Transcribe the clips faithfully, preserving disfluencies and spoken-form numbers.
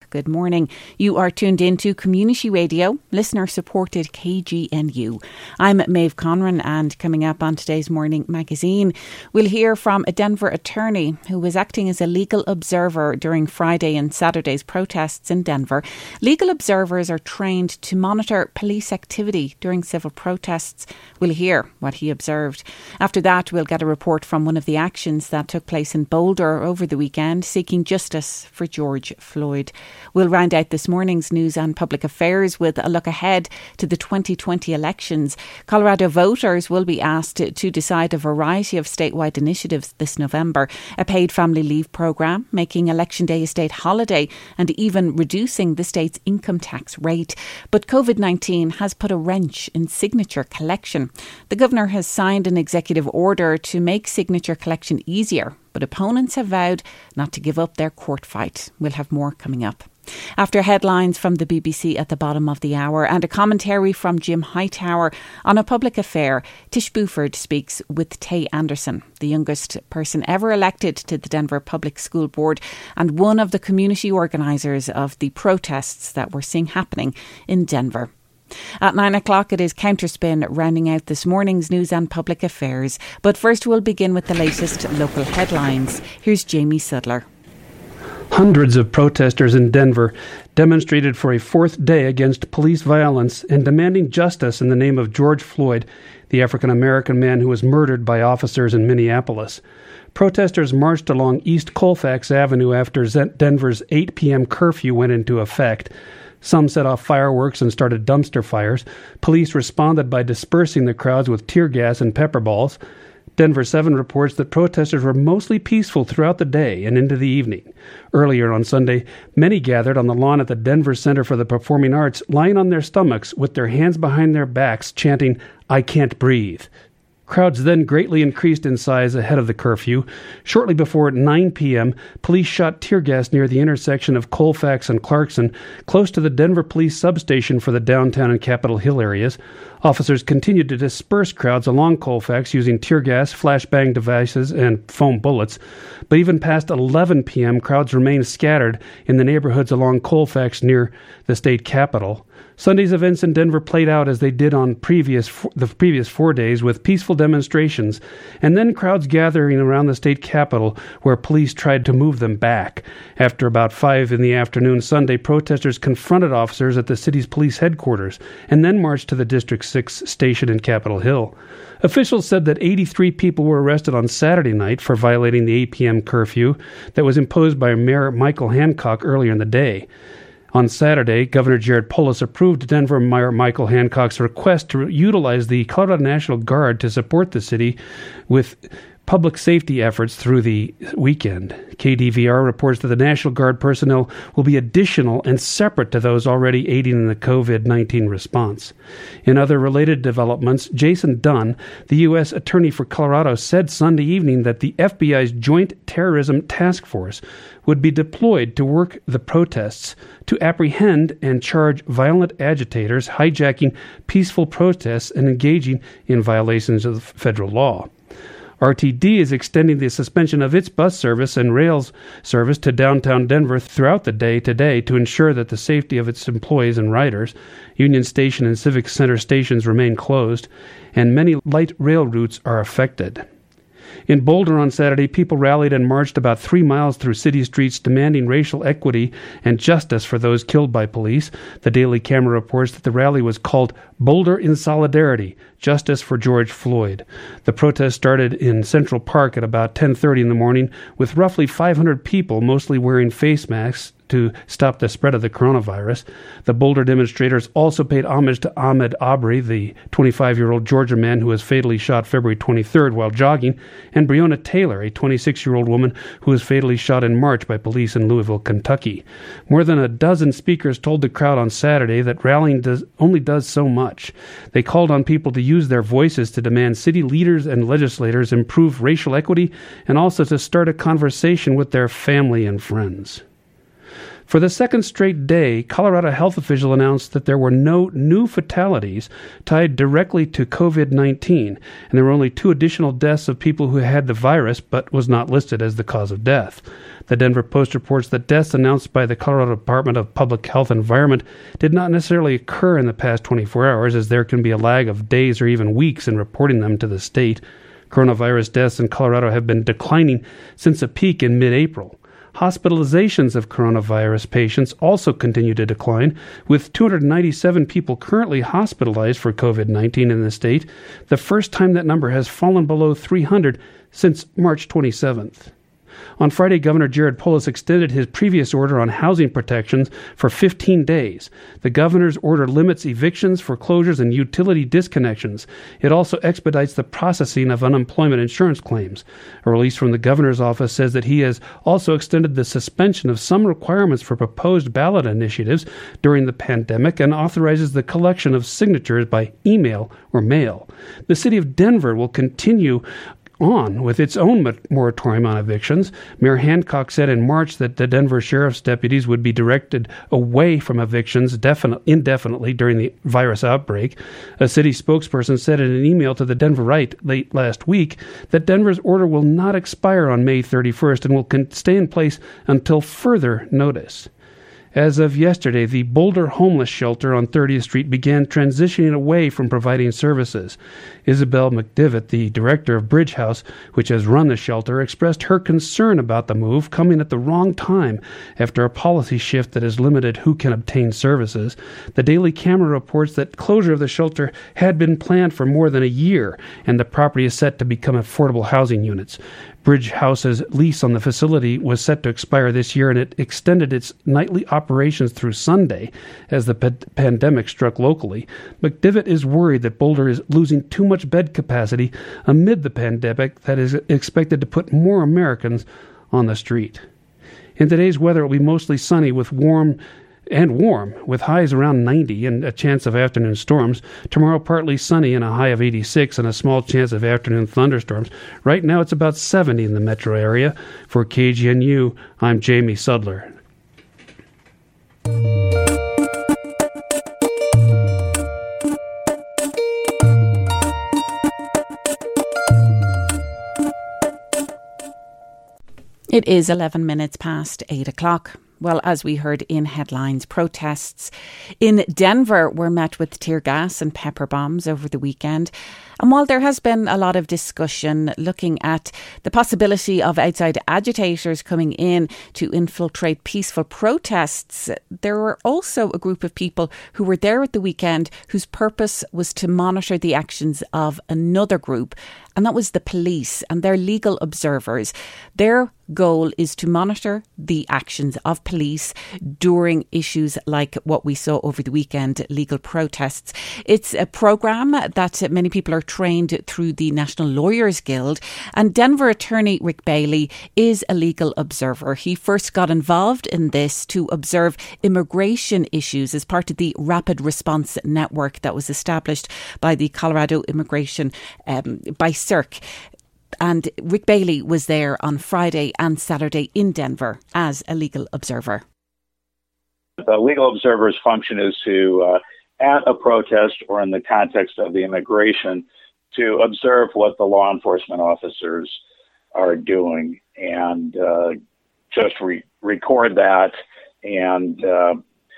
Good morning. You are tuned into Community Radio, listener-supported K G N U. I'm Maeve Conran, and coming up on today's Morning Magazine, we'll hear from a Denver attorney who was acting as a legal observer during Friday and Saturday's protests in Denver. Legal observers are trained to monitor police activity during civil protests. We'll hear what he observed. After that, we'll get a report from one of the actions that took place in Boulder over the weekend, seeking justice for George Floyd. We'll round out this morning's news and public affairs with a look ahead to the twenty twenty elections. Colorado voters will be asked to, to decide a variety of statewide initiatives this November. A paid family leave programme, making Election Day a state holiday, and even reducing the state's income tax rate. But COVID nineteen has put a wrench in signature collection. The governor has signed an executive order to make signature collection easier, but opponents have vowed not to give up their court fight. We'll have more coming up. After headlines from the B B C at the bottom of the hour and a commentary from Jim Hightower on a public affair, Tish Buford speaks with Tay Anderson, the youngest person ever elected to the Denver Public School Board and one of the community organisers of the protests that we're seeing happening in Denver. At nine o'clock it is Counterspin, rounding out this morning's news and public affairs. But first we'll begin with the latest local headlines. Here's Jamie Sudler. Hundreds of protesters in Denver demonstrated for a fourth day against police violence and demanding justice in the name of George Floyd, the African-American man who was murdered by officers in Minneapolis. Protesters marched along East Colfax Avenue after Denver's eight p.m. curfew went into effect. Some set off fireworks and started dumpster fires. Police responded by dispersing the crowds with tear gas and pepper balls. Denver seven reports that protesters were mostly peaceful throughout the day and into the evening. Earlier on Sunday, many gathered on the lawn at the Denver Center for the Performing Arts, lying on their stomachs with their hands behind their backs, chanting, "I can't breathe." Crowds then greatly increased in size ahead of the curfew. Shortly before nine p.m., police shot tear gas near the intersection of Colfax and Clarkson, close to the Denver Police substation for the downtown and Capitol Hill areas. Officers continued to disperse crowds along Colfax using tear gas, flashbang devices, and foam bullets. But even past eleven p.m., crowds remained scattered in the neighborhoods along Colfax near the state capitol. Sunday's events in Denver played out as they did on previous the previous four days, with peaceful demonstrations, and then crowds gathering around the state capitol where police tried to move them back. After about five in the afternoon Sunday, protesters confronted officers at the city's police headquarters and then marched to the District six station in Capitol Hill. Officials said that eighty-three people were arrested on Saturday night for violating the eight p.m. curfew that was imposed by Mayor Michael Hancock earlier in the day. On Saturday, Governor Jared Polis approved Denver Mayor Michael Hancock's request to utilize the Colorado National Guard to support the city with public safety efforts through the weekend. K D V R reports that the National Guard personnel will be additional and separate to those already aiding in the COVID nineteen response. In other related developments, Jason Dunn, the U S Attorney for Colorado, said Sunday evening that the F B I's Joint Terrorism Task Force would be deployed to work the protests to apprehend and charge violent agitators hijacking peaceful protests and engaging in violations of federal law. R T D is extending the suspension of its bus service and rails service to downtown Denver throughout the day today to ensure that the safety of its employees and riders. Union Station and Civic Center stations remain closed, and many light rail routes are affected. In Boulder on Saturday, people rallied and marched about three miles through city streets demanding racial equity and justice for those killed by police. The Daily Camera reports that the rally was called Boulder in Solidarity, Justice for George Floyd. The protest started in Central Park at about ten thirty in the morning with roughly five hundred people, mostly wearing face masks, to stop the spread of the coronavirus. The Boulder demonstrators also paid homage to Ahmaud Arbery, the twenty-five-year-old Georgia man who was fatally shot February twenty-third while jogging, and Breonna Taylor, a twenty-six-year-old woman who was fatally shot in March by police in Louisville, Kentucky. More than a dozen speakers told the crowd on Saturday that rallying does, only does so much. They called on people to use their voices to demand city leaders and legislators improve racial equity and also to start a conversation with their family and friends. For the second straight day, Colorado health officials announced that there were no new fatalities tied directly to covid nineteen, and there were only two additional deaths of people who had the virus but was not listed as the cause of death. The Denver Post reports that deaths announced by the Colorado Department of Public Health and Environment did not necessarily occur in the past twenty-four hours, as there can be a lag of days or even weeks in reporting them to the state. Coronavirus deaths in Colorado have been declining since a peak in mid-April. Hospitalizations of coronavirus patients also continue to decline, with two hundred ninety-seven people currently hospitalized for covid nineteen in the state, the first time that number has fallen below three hundred since March twenty-seventh. On Friday, Governor Jared Polis extended his previous order on housing protections for fifteen days. The governor's order limits evictions, foreclosures, and utility disconnections. It also expedites the processing of unemployment insurance claims. A release from the governor's office says that he has also extended the suspension of some requirements for proposed ballot initiatives during the pandemic and authorizes the collection of signatures by email or mail. The city of Denver will continue on with its own moratorium on evictions. Mayor Hancock said in March that the Denver Sheriff's deputies would be directed away from evictions definite, indefinitely during the virus outbreak. A city spokesperson said in an email to the Denver Right late last week that Denver's order will not expire on May thirty-first and will con- stay in place until further notice. As of yesterday, the Boulder Homeless Shelter on thirtieth Street began transitioning away from providing services. Isabel McDivitt, the director of Bridge House, which has run the shelter, expressed her concern about the move coming at the wrong time after a policy shift that has limited who can obtain services. The Daily Camera reports that closure of the shelter had been planned for more than a year, and the property is set to become affordable housing units. Bridge House's lease on the facility was set to expire this year, and it extended its nightly operations through Sunday as the p- pandemic struck locally. McDivitt is worried that Boulder is losing too much bed capacity amid the pandemic that is expected to put more Americans on the street. In today's weather, it will be mostly sunny with warm and warm, with highs around ninety and a chance of afternoon storms. Tomorrow, partly sunny and a high of eighty-six and a small chance of afternoon thunderstorms. Right now, it's about seventy in the metro area. For K G N U, I'm Jamie Sudler. It is eleven minutes past eight o'clock. Well, as we heard in headlines, protests in Denver were met with tear gas and pepper bombs over the weekend. And while there has been a lot of discussion looking at the possibility of outside agitators coming in to infiltrate peaceful protests, there were also a group of people who were there at the weekend whose purpose was to monitor the actions of another group, and that was the police, and they're legal observers. Their goal is to monitor the actions of police during issues like what we saw over the weekend, legal protests. It's a programme that many people are trained through the National Lawyers Guild, and Denver attorney Rick Bailey is a legal observer. He first got involved in this to observe immigration issues as part of the Rapid Response Network that was established by the Colorado Immigration, um, by C I R C. And Rick Bailey was there on Friday and Saturday in Denver as a legal observer. The legal observer's function is to, uh, at a protest or in the context of the immigration, to observe what the law enforcement officers are doing and uh, just re- record that and uh,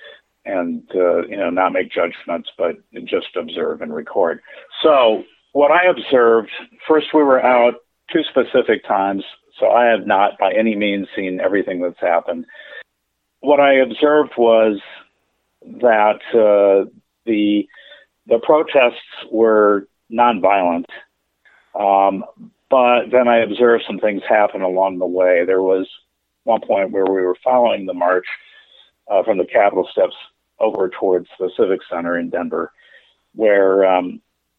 and uh, you know not make judgments, but just observe and record. So what I observed, first we were out two specific times, so I have not by any means seen everything that's happened. What I observed was that uh, the the protests were nonviolent, um, but then I observed some things happen along the way. There was one point where we were following the march uh, from the Capitol steps over towards the Civic Center in Denver, where um,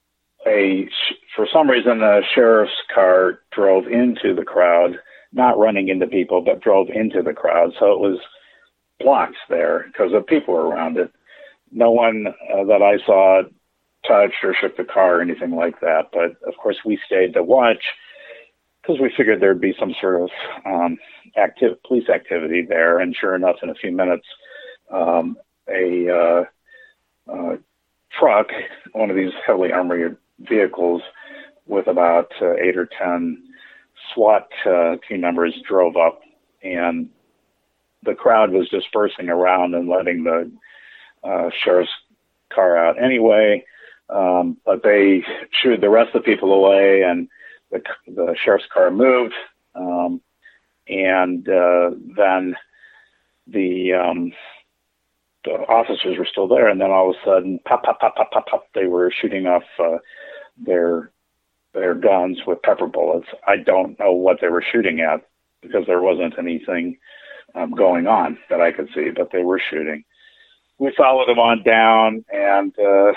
a for some reason a sheriff's car drove into the crowd, not running into people, but drove into the crowd. So it was blocked there because the people were around it. No one uh, that I saw touched or shook the car or anything like that. But of course, we stayed to watch. because we figured there'd be some sort of um, active police activity there. And sure enough, in a few minutes, um, a uh, uh, truck, one of these heavily armored vehicles with about uh, eight or ten SWAT uh, team members drove up, and the crowd was dispersing around and letting the uh, sheriff's car out anyway. Um, but they shooed the rest of the people away, and the, the sheriff's car moved. Um, and uh, then the, um, the officers were still there, and then all of a sudden, pop, pop, pop, pop, pop, pop, they were shooting off uh, their their guns with pepper bullets. I don't know what they were shooting at because there wasn't anything um, going on that I could see, but they were shooting. We followed them on down and uh,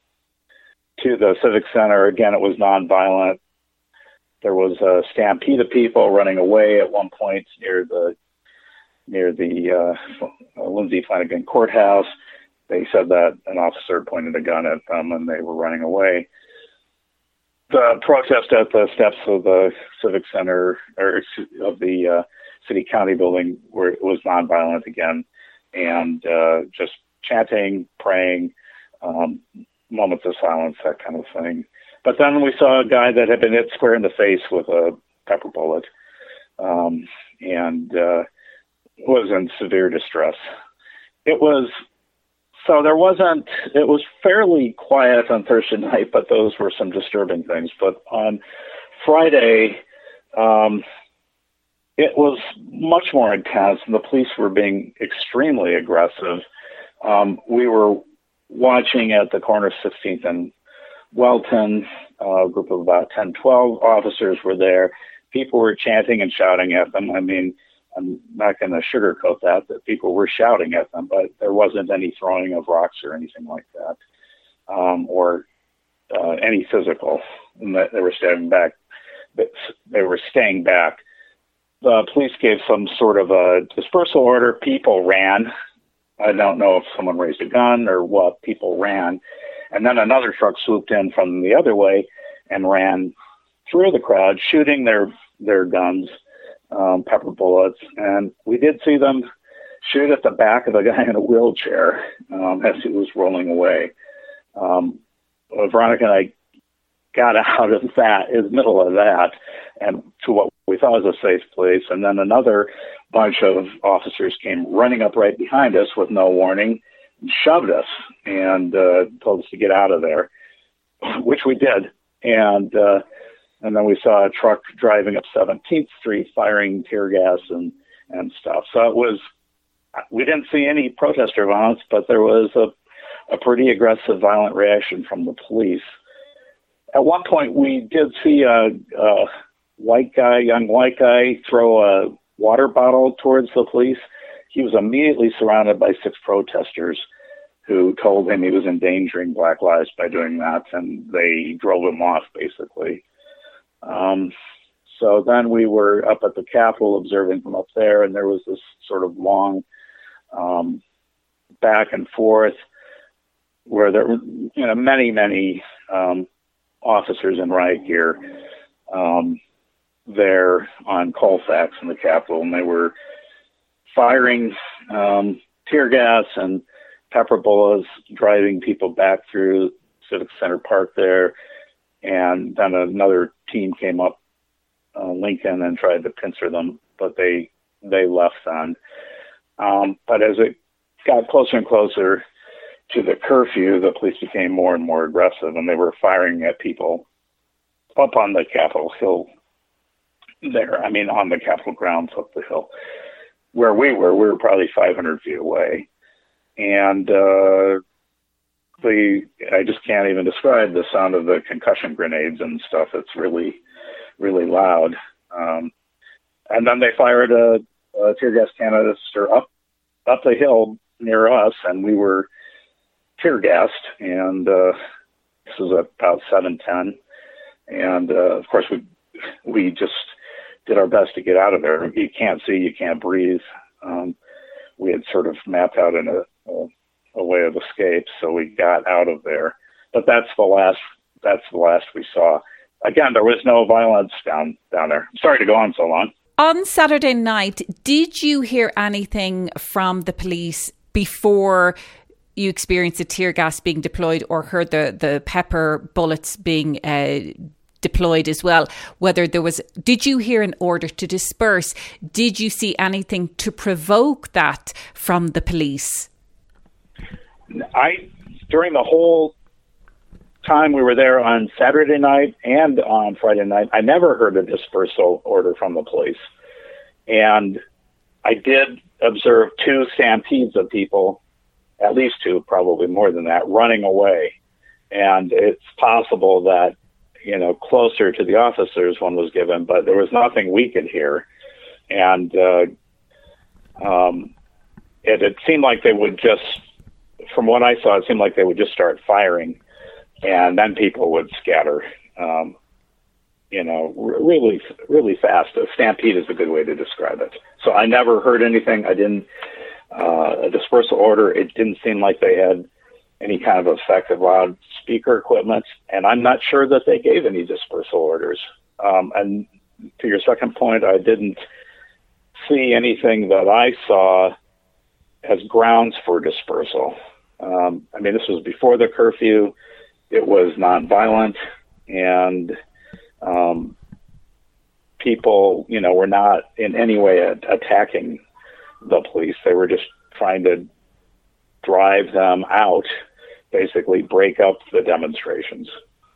to the Civic Center. Again, it was nonviolent. There was a stampede of people running away at one point near the near the uh, Lindsay Flanagan Courthouse. They said that an officer pointed a gun at them and they were running away. The protest at the steps of the Civic Center, or of the uh, City County building, where it was nonviolent again, and uh, just chanting, praying, um, moments of silence, that kind of thing. But then we saw a guy that had been hit square in the face with a pepper bullet, um, and uh, was in severe distress. It was, so there wasn't, it was fairly quiet on Thursday night, but those were some disturbing things. But on Friday, um, it was much more intense, and the police were being extremely aggressive. Um, we were watching at the corner of sixteenth and Welton. Uh, a group of about ten, twelve officers were there. People were chanting and shouting at them. I mean, I'm not going to sugarcoat that, that people were shouting at them, but there wasn't any throwing of rocks or anything like that, um, or uh, any physical. And they were staying back. They were staying back. The police gave some sort of a dispersal order. People ran. I don't know if someone raised a gun or what. People ran. And then another truck swooped in from the other way and ran through the crowd, shooting their, their guns, um, pepper bullets. And we did see them shoot at the back of a guy in a wheelchair um, as he was rolling away. Um, Veronica and I got out of that, in the middle of that, and to what we thought was a safe place. And then another bunch of officers came running up right behind us with no warning, and shoved us and uh, told us to get out of there, which we did. And uh, and then we saw a truck driving up seventeenth Street firing tear gas and, and stuff. So it was, we didn't see any protester violence, but there was a, a pretty aggressive, violent reaction from the police. At one point, we did see a, a white guy, young white guy, throw a water bottle towards the police. He was immediately surrounded by six protesters who told him he was endangering Black lives by doing that, and they drove him off, basically. Um, so then we were up at the Capitol observing from up there, and there was this sort of long um, back and forth where there were, you know, many, many um, officers in riot gear um, there on Colfax in the Capitol, and they were firing um, tear gas and pepper bullets, driving people back through Civic Center Park there. And then another team came up uh, Lincoln and tried to pincer them, but they they left then. Um, but as it got closer and closer to the curfew, the police became more and more aggressive, and they were firing at people up on the Capitol Hill there. I mean, on the Capitol grounds up the hill. Where we were, we were probably five hundred feet away. And uh, the I just can't even describe the sound of the concussion grenades and stuff. It's really, really loud. Um, and then they fired a, a tear gas canister up, up the hill near us, and we were tear gassed. And uh, this was about seven ten. And, uh, of course, we we just did our best to get out of there. You can't see, you can't breathe. Um, we had sort of mapped out in a, a, a way of escape, so we got out of there. But that's the last. That's the last we saw. again, there was no violence down down there. Sorry to go on so long. On Saturday night, did you hear anything from the police before you experienced the tear gas being deployed, or heard the, the pepper bullets being uh, deployed as well? Whether there was, did you hear an order to disperse? Did you see anything to provoke that from the police? I, during the whole time we were there on Saturday night and on Friday night, I never heard a dispersal order from the police. And I did observe two stampedes of people, at least two, probably more than that, running away. And it's possible that, you know, closer to the officers one was given, but there was nothing we could hear. And uh, um, it, it seemed like they would just, from what I saw, it seemed like they would just start firing, and then people would scatter, um, you know, r- really, really fast. A stampede is a good way to describe it. So I never heard anything. I didn't, uh, a dispersal order, it didn't seem like they had any kind of effective loudspeaker equipment, and I'm not sure that they gave any dispersal orders. Um, and to your second point, I didn't see anything that I saw as grounds for dispersal. Um, I mean, this was before the curfew. It was nonviolent, and um, people, you know, were not in any way a- attacking the police. They were just trying to drive them out, basically break up the demonstrations.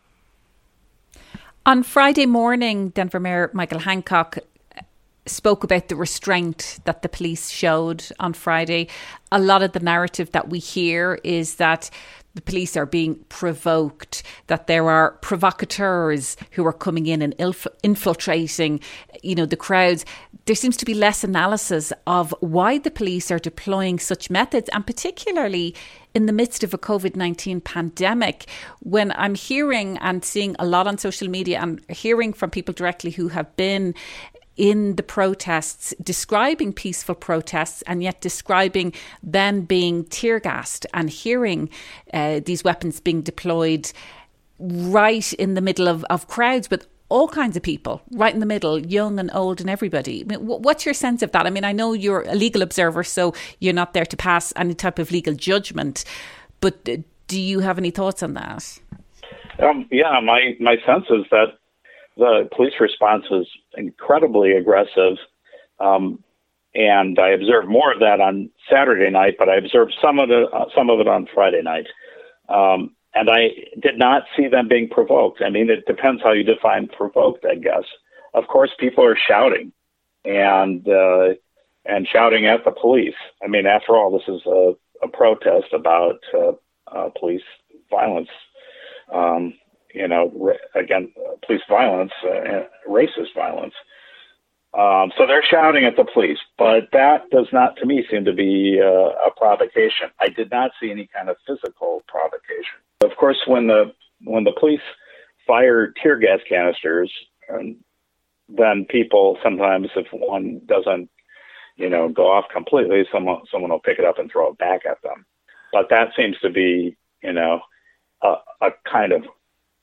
On Friday morning, Denver Mayor Michael Hancock spoke about the restraint that the police showed on Friday. A lot of the narrative that we hear is that the police are being provoked, that there are provocateurs who are coming in and inf- infiltrating, you know, the crowds. There seems to be less analysis of why the police are deploying such methods, and particularly in the midst of a covid nineteen pandemic, when I'm hearing and seeing a lot on social media and hearing from people directly who have been in the protests, describing peaceful protests, and yet describing them being tear gassed, and hearing uh, these weapons being deployed right in the middle of, of crowds with all kinds of people, right in the middle, young and old and everybody. I mean, what's your sense of that? I mean, I know you're a legal observer, so you're not there to pass any type of legal judgment, but do you have any thoughts on that? Um, yeah, my, my sense is that the police response was incredibly aggressive, um, and I observed more of that on Saturday night, but I observed some of it, uh, some of it on Friday night. Um, and I did not see them being provoked. I mean, it depends how you define provoked, I guess. Of course, people are shouting and uh, and shouting at the police. I mean, after all, this is a, a protest about uh, uh, police violence. Um, you know, again, police violence, uh, racist violence. Um, so they're shouting at the police, but that does not, to me, seem to be uh, a provocation. I did not see any kind of physical provocation. Of course, when the when the police fire tear gas canisters, um, then people sometimes, if one doesn't, you know, go off completely, someone someone will pick it up and throw it back at them. But that seems to be, you know, a, a kind of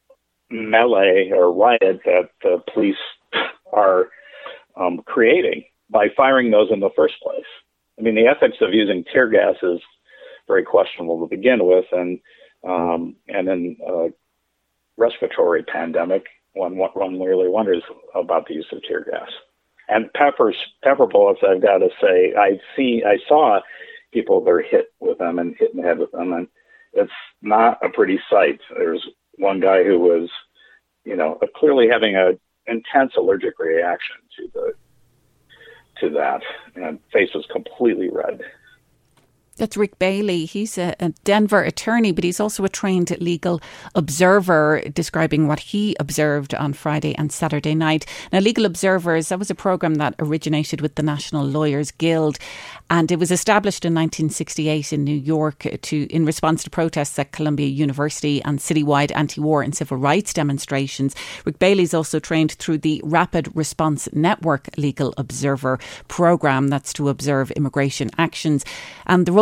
melee or riot that the police are um, creating by firing those in the first place. I mean, the ethics of using tear gas is very questionable to begin with, and um, and in a respiratory pandemic, one one really wonders about the use of tear gas. And peppers, pepper bullets, I've got to say, I see, I saw people that are hit with them and hit in the head with them, and it's not a pretty sight. There's one guy who was, you know, clearly having a intense allergic reaction to the to that, and face was completely red. That's Rick Bailey. He's a, a Denver attorney, but he's also a trained legal observer, describing what he observed on Friday and Saturday night. Now, Legal Observers, that was a programme that originated with the National Lawyers Guild, and it was established in nineteen sixty-eight in New York to in response to protests at Columbia University and citywide anti-war and civil rights demonstrations. Rick Bailey's also trained through the Rapid Response Network Legal Observer programme, that's to observe immigration actions. And the role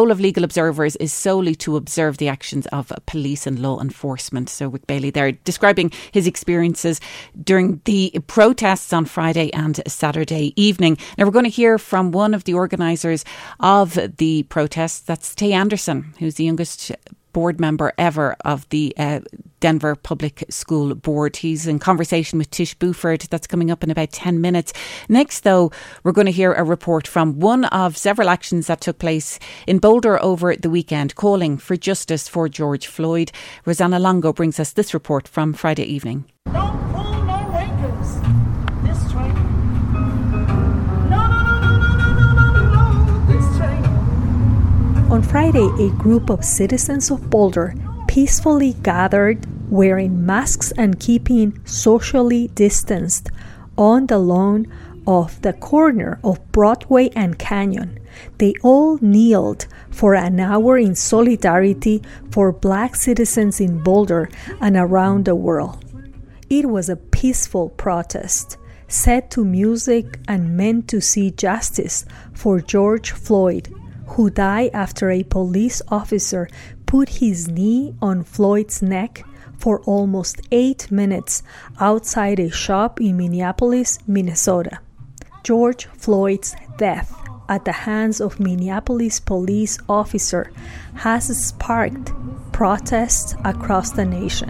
role of legal observers is solely to observe the actions of police and law enforcement. So Wick Bailey there describing his experiences during the protests on Friday and Saturday evening. Now we're going to hear from one of the organisers of the protests. That's Tay Anderson, who's the youngest board member ever of the uh, Denver Public School Board. He's in conversation with Tish Buford. That's coming up in about ten minutes. Next, though, we're going to hear a report from one of several actions that took place in Boulder over the weekend, calling for justice for George Floyd. Rosanna Longo brings us this report from Friday evening. Don't pull no wankers. This train. No, no, no, no, no, no, no, no, no, no, this train. On Friday, a group of citizens of Boulder peacefully gathered, wearing masks and keeping socially distanced, on the lawn of the corner of Broadway and Canyon. They all kneeled for an hour in solidarity for Black citizens in Boulder and around the world. It was a peaceful protest, set to music and meant to see justice for George Floyd, who died after a police officer put his knee on Floyd's neck for almost eight minutes outside a shop in Minneapolis, Minnesota. George Floyd's death at the hands of Minneapolis police officer has sparked protests across the nation.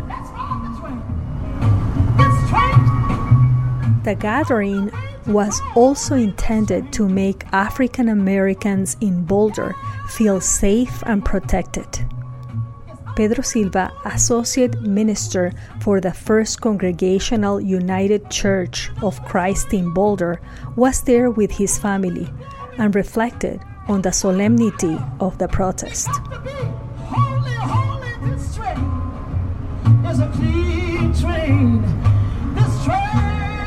The gathering was also intended to make African Americans in Boulder feel safe and protected. Pedro Silva, Associate Minister for the First Congregational United Church of Christ in Boulder, was there with his family and reflected on the solemnity of the protest. Holy, holy, this train is a clean train. This train.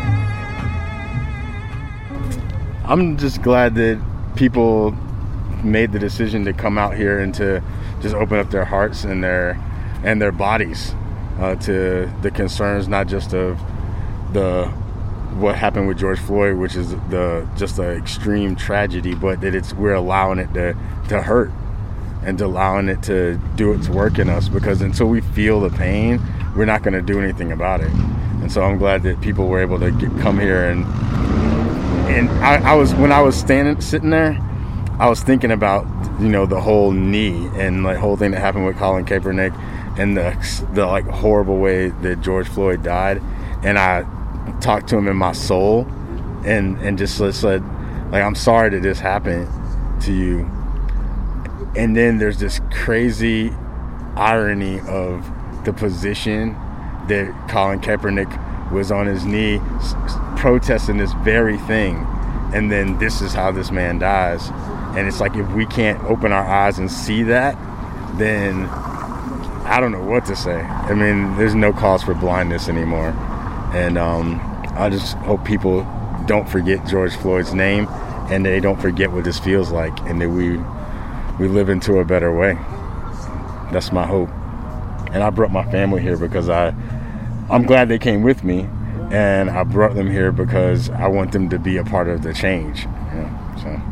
I'm just glad that people made the decision to come out here and to just open up their hearts and their and their bodies uh, to the concerns, not just of the what happened with George Floyd, which is the just an extreme tragedy, but that it's we're allowing it to to hurt and to allowing it to do its work in us, because until we feel the pain, we're not going to do anything about it. And so I'm glad that people were able to get, come here and and I, I was when I was standing sitting there, I was thinking about, you know, the whole knee and the whole thing that happened with Colin Kaepernick and the the like horrible way that George Floyd died. And I talked to him in my soul and, and just said, like, I'm sorry that this happened to you. And then there's this crazy irony of the position that Colin Kaepernick was on his knee protesting this very thing. And then this is how this man dies. And it's like, if we can't open our eyes and see that, then I don't know what to say. I mean, there's no cause for blindness anymore. And um, I just hope people don't forget George Floyd's name and they don't forget what this feels like, and that we we live into a better way. That's my hope. And I brought my family here because I, I'm glad they came with me, and I brought them here because I want them to be a part of the change. You know, so.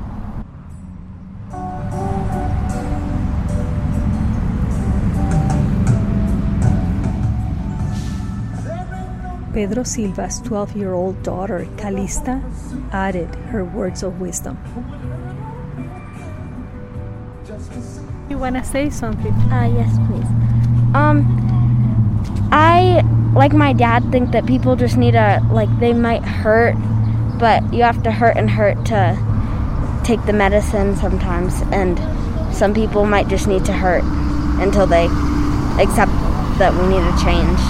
Pedro Silva's twelve-year-old daughter, Calista, added her words of wisdom. You want to say something? Uh, yes, please. Um, I, like my dad, think that people just need to, like, they might hurt, but you have to hurt and hurt to take the medicine sometimes, and some people might just need to hurt until they accept that we need a change.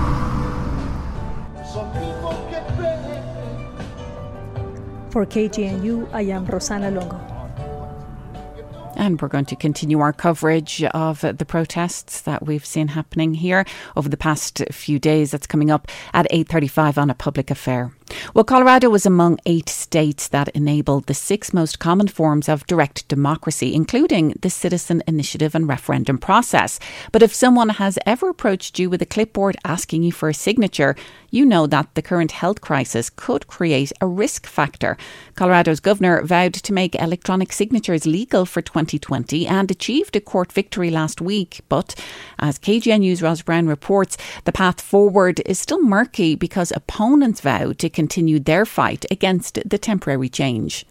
For K G N U, I am Rosanna Longo. And we're going to continue our coverage of the protests that we've seen happening here over the past few days. That's coming up at eight thirty-five on A Public Affair. Well, Colorado was among eight states that enabled the six most common forms of direct democracy, including the citizen initiative and referendum process. But if someone has ever approached you with a clipboard asking you for a signature, you know that the current health crisis could create a risk factor. Colorado's governor vowed to make electronic signatures legal for twenty twenty and achieved a court victory last week. But as K G N News' Roz Brown reports, the path forward is still murky because opponents vowed to continue their fight against the temporary change.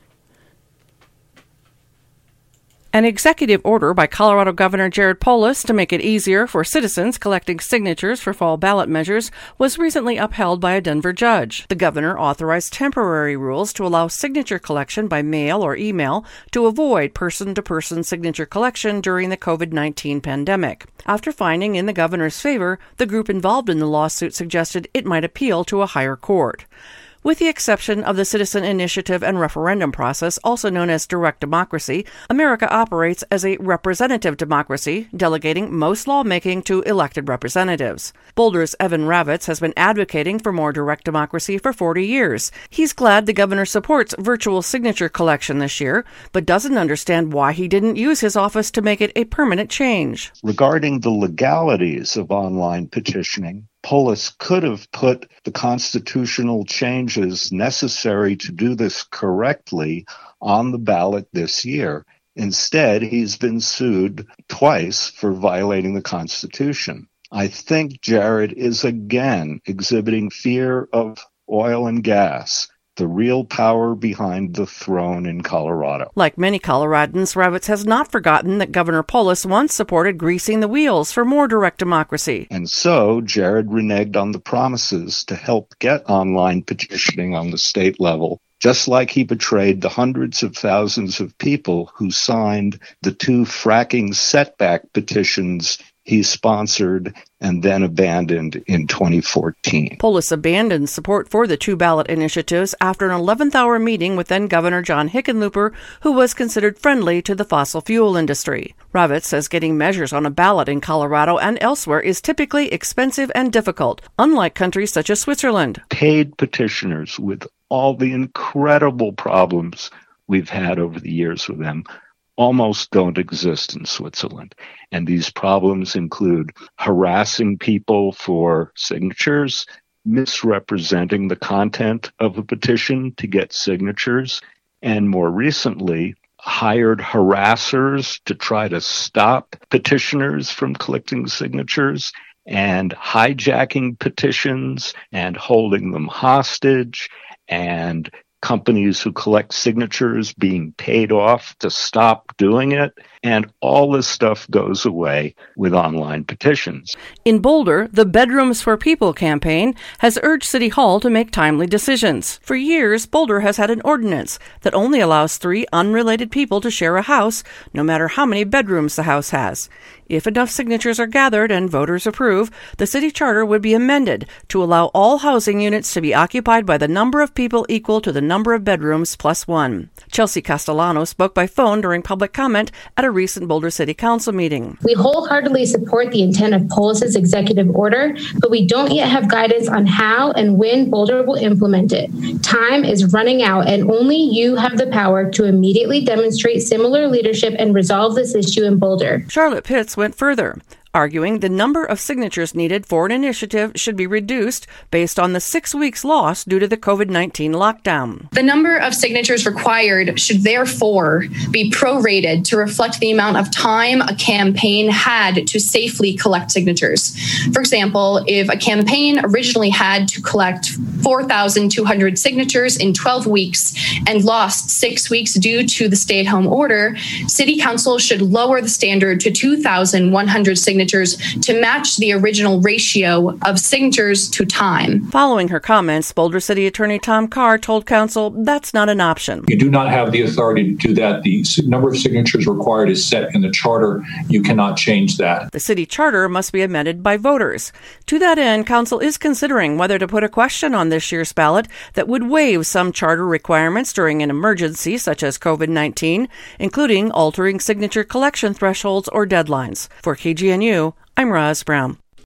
An executive order by Colorado Governor Jared Polis to make it easier for citizens collecting signatures for fall ballot measures was recently upheld by a Denver judge. The governor authorized temporary rules to allow signature collection by mail or email to avoid person-to-person signature collection during the covid nineteen pandemic. After finding in the governor's favor, the group involved in the lawsuit suggested it might appeal to a higher court. With the exception of the citizen initiative and referendum process, also known as direct democracy, America operates as a representative democracy, delegating most lawmaking to elected representatives. Boulder's Evan Ravitz has been advocating for more direct democracy for forty years. He's glad the governor supports virtual signature collection this year, but doesn't understand why he didn't use his office to make it a permanent change. Regarding the legalities of online petitioning, Polis could have put the constitutional changes necessary to do this correctly on the ballot this year. Instead, he's been sued twice for violating the Constitution. I think Jared is again exhibiting fear of oil and gas, the real power behind the throne in Colorado. Like many Coloradans, Ravitz has not forgotten that Governor Polis once supported greasing the wheels for more direct democracy. And so Jared reneged on the promises to help get online petitioning on the state level, just like he betrayed the hundreds of thousands of people who signed the two fracking setback petitions he sponsored and then abandoned in twenty fourteen. Polis abandoned support for the two ballot initiatives after an eleventh hour meeting with then-Governor John Hickenlooper, who was considered friendly to the fossil fuel industry. Ravitz says getting measures on a ballot in Colorado and elsewhere is typically expensive and difficult, unlike countries such as Switzerland. Paid petitioners, with all the incredible problems we've had over the years with them, almost don't exist in Switzerland. And these problems include harassing people for signatures, misrepresenting the content of a petition to get signatures, and more recently, hired harassers to try to stop petitioners from collecting signatures, and hijacking petitions and holding them hostage, and companies who collect signatures being paid off to stop doing it. And all this stuff goes away with online petitions. In Boulder, the Bedrooms for People campaign has urged City Hall to make timely decisions. For years, Boulder has had an ordinance that only allows three unrelated people to share a house, no matter how many bedrooms the house has. If enough signatures are gathered and voters approve, the city charter would be amended to allow all housing units to be occupied by the number of people equal to the number of bedrooms plus one. Chelsea Castellano spoke by phone during public comment at a recent Boulder City Council meeting. We wholeheartedly support the intent of Polis's executive order, but we don't yet have guidance on how and when Boulder will implement it. Time is running out, and only you have the power to immediately demonstrate similar leadership and resolve this issue in Boulder. Charlotte Pitts went further, arguing the number of signatures needed for an initiative should be reduced based on the six weeks lost due to the covid nineteen lockdown. The number of signatures required should therefore be prorated to reflect the amount of time a campaign had to safely collect signatures. For example, if a campaign originally had to collect four thousand two hundred signatures in twelve weeks and lost six weeks due to the stay-at-home order, City Council should lower the standard to two thousand one hundred signatures to match the original ratio of signatures to time. Following her comments, Boulder City Attorney Tom Carr told Council that's not an option. You do not have the authority to do that. The number of signatures required is set in the charter. You cannot change that. The city charter must be amended by voters. To that end, Council is considering whether to put a question on this year's ballot that would waive some charter requirements during an emergency such as covid nineteen, including altering signature collection thresholds or deadlines. For K G N U, I'm Roz Brown.